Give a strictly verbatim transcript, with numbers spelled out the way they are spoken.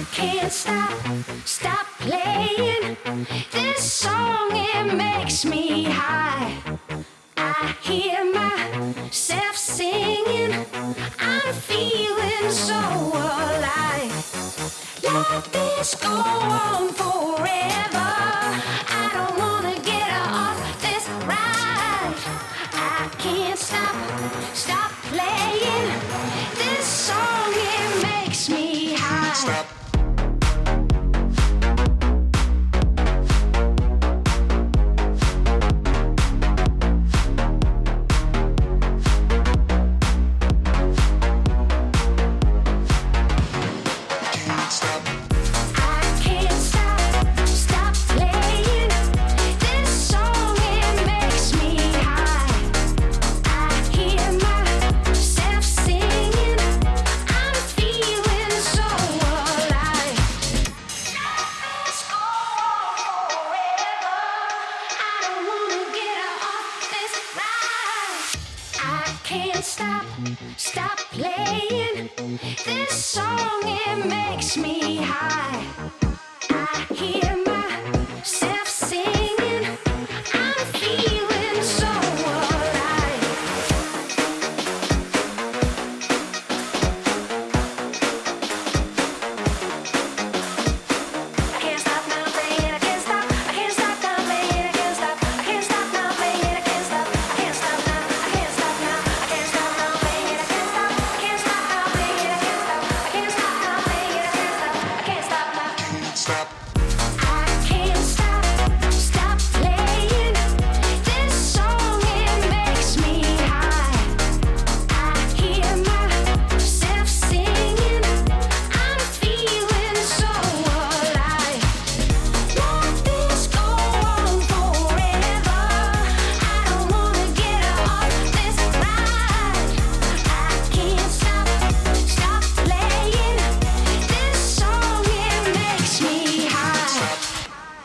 can't stop, stop playing this song. It makes me high. I hear myself singing. I'm feeling so alive. Let this go on forever. I don't wanna get off this ride. I can't stop, stop playing this song. It makes me high. Stop. Can't stop, stop playing this song. It makes me high. I hear myself singing. I'm feeling so alive. I can't stop now playing. I can't stop. I can't stop now playing. I can't stop. I can't stop now playing. I can't stop. I can't stop now. I can't stop now. I can't stop now playing. I can't stop. I can't stop now playing. I can't stop. I can't stop now playing. I can't stop. I can't stop now. Stop.